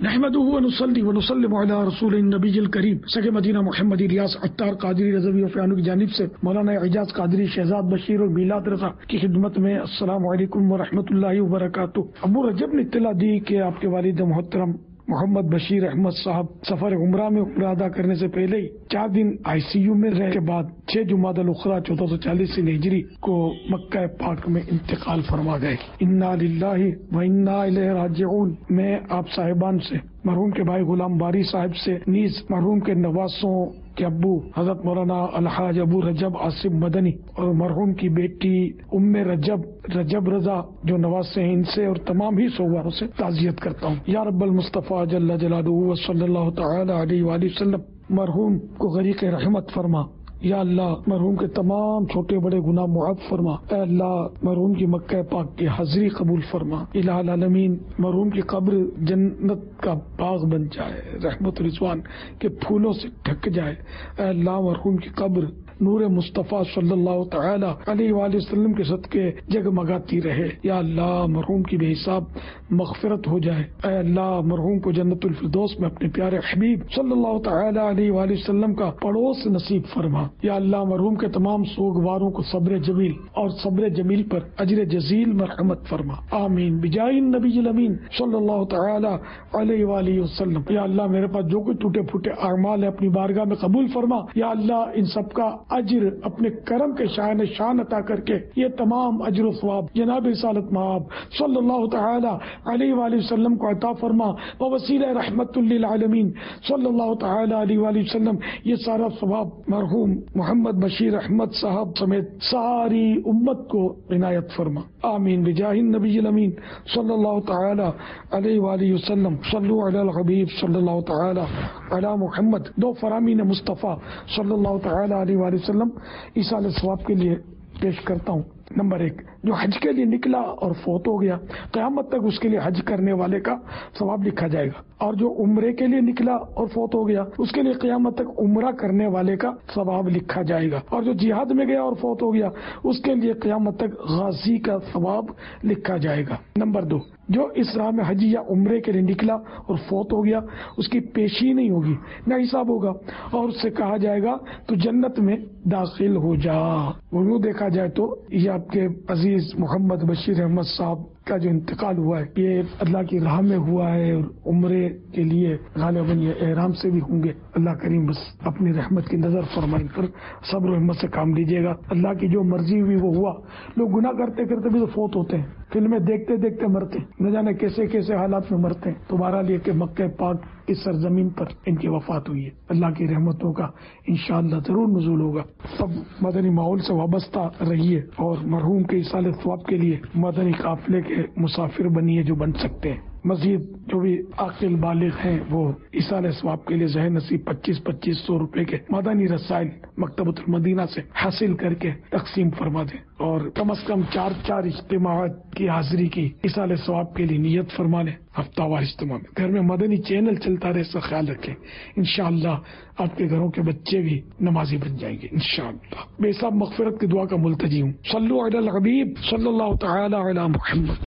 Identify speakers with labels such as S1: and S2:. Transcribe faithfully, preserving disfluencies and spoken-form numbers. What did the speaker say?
S1: نحمده ونصلي ونسلم علی رسول النبی الکریم. سگے مدینہ محمد الیاس عطار قادری رضوی وفیانو کی جانب سے مولانا اعجاز قادری شہزاد بشیر اور میلاد رضا کی خدمت میں السلام علیکم ورحمۃ اللہ وبرکاتہ. ابو رجب نے اطلاع دی کہ آپ کے والد محترم محمد بشیر احمد صاحب سفر عمرہ میں عمرہ ادا کرنے سے پہلے ہی چار دن آئی سی یو میں رہنے کے بعد چھ جمادی الاخری چودہ سو چالیس ہجری کو مکہ پاک میں انتقال فرما گئے. انا للہ و انا الیہ راجعون. میں آپ صاحبان سے مرحوم کے بھائی غلام باری صاحب سے نیز مرحوم کے نواسوں کے ابو حضرت مولانا الحاج ابو رجب آصف مدنی اور مرحوم کی بیٹی ام رجب رجب رضا جو نواسے ہیں ان سے اور تمام ہی سوگواروں سے تعزیت کرتا ہوں. یا رب المصطفیٰ جل جلالہ و صلی اللہ تعالی علیہ وآلہ وسلم مرحوم کو غریق رحمت فرما. یا اللہ مرحوم کے تمام چھوٹے بڑے گناہ معاف فرما. اے اللہ مرحوم کی مکہ پاک کی حاضری قبول فرما. الہ العالمین مرحوم کی قبر جنت کا باغ بن جائے, رحمت رضوان کے پھولوں سے ڈھک جائے. اے اللہ مرحوم کی قبر نور مصطفیٰ صلی اللہ تعالی علیہ وآلہ وسلم کے صدقے جگمگاتی رہے. یا اللہ مرحوم کی بے حساب مغفرت ہو جائے. اے اللہ مرحوم کو جنت الفردوس میں اپنے پیارے حبیب صلی اللہ تعالی علیہ وآلہ وسلم کا پڑوس نصیب فرما. یا اللہ مرحوم کے تمام سوگواروں کو صبر جمیل اور صبر جمیل پر اجر جزیل مرحمت فرما. آمین بجاہ النبی الامین صلی اللہ تعالی علیہ وآلہ وسلم. یا اللہ میرے پاس جو کچھ ٹوٹے پھوٹے اعمال ہے اپنی بارگاہ میں قبول فرما. یا اللہ ان سب کا اجر اپنے کرم کے شان شان عطا کر کے یہ تمام اجر و ثواب جناب رسالت مآب صلی اللہ تعالی علیہ وآلہ وسلم کو عطا فرما. ووسیلہ رحمت للعالمین صلی اللہ تعالی علیہ وآلہ وسلم یہ سارا ثواب مرحوم محمد بشیر احمد صاحب سمیت ساری امت کو عنایت فرما. آمین بجاہ النبی الامین صلی اللہ تعالی علیہ وآلہ وسلم. صلو علی الحبیب صلی اللہ تعالی علی محمد. دو فرامین مصطفیٰ صلی اللہ تعالی علیہ وآلہ وسلم ایصال ثواب کے لیے پیش کرتا ہوں. نمبر ایک, جو حج کے لیے نکلا اور فوت ہو گیا قیامت تک اس کے لیے حج کرنے والے کا ثواب لکھا جائے گا, اور جو عمرے کے لیے نکلا اور فوت ہو گیا اس کے لیے قیامت تک عمرہ کرنے والے کا ثواب لکھا جائے گا, اور جو جہاد میں گیا اور فوت ہو گیا اس کے لیے قیامت تک غازی کا ثواب لکھا جائے گا. نمبر دو, جو اس راہ میں حج یا عمرے کے لیے نکلا اور فوت ہو گیا اس کی پیشی نہیں ہوگی نہ حساب ہوگا, اور اس سے کہا جائے گا تو جنت میں داخل ہو جا. وہ دیکھا جائے تو یہ آپ کے عزیز محمد بشیر احمد صاحب کا جو انتقال ہوا ہے یہ اللہ کی راہ میں ہوا ہے, اور عمرے کے لیے غالباً یہ احرام سے بھی ہوں گے. اللہ کریم بس اپنی رحمت کی نظر فرمائیں کر صبر و ہمت سے کام لیجیے گا. اللہ کی جو مرضی ہوئی وہ ہوا. لوگ گناہ کرتے کرتے بھی تو فوت ہوتے ہیں, فلمیں دیکھتے دیکھتے مرتے ہیں, نہ جانے کیسے کیسے حالات میں مرتے ہیں. تو بہرحال یہ کہ مکہ پاک کی سرزمین پر ان کی وفات ہوئی ہے. اللہ کی رحمتوں کا انشاءاللہ ضرور نزول ہوگا. سب مدنی ماحول سے وابستہ رہیے اور مرحوم کے ایصال ثواب کے لیے مدنی قافلے کے مسافر بنیے جو بن سکتے ہیں. مزید جو بھی عاقل بالغ ہیں وہ ایصال ثواب کے لیے ذہن نصیب پچیس پچیس سو روپے کے مدنی رسائل مکتبۃ المدینہ سے حاصل کر کے تقسیم فرما دیں, اور کم از کم چار چار اجتماعات کی حاضری کی ایصال ثواب کے لیے نیت فرما لیں. ہفتہ وار اجتماع میں گھر میں مدنی چینل چلتا رہے, اس کا خیال رکھیں. انشاءاللہ آپ کے گھروں کے بچے بھی نمازی بن جائیں گے انشاءاللہ. بے حساب مغفرت کی دعا کا ملتجی ہوں. صلو علی الحبیب صلی اللہ تعالی علی محمد.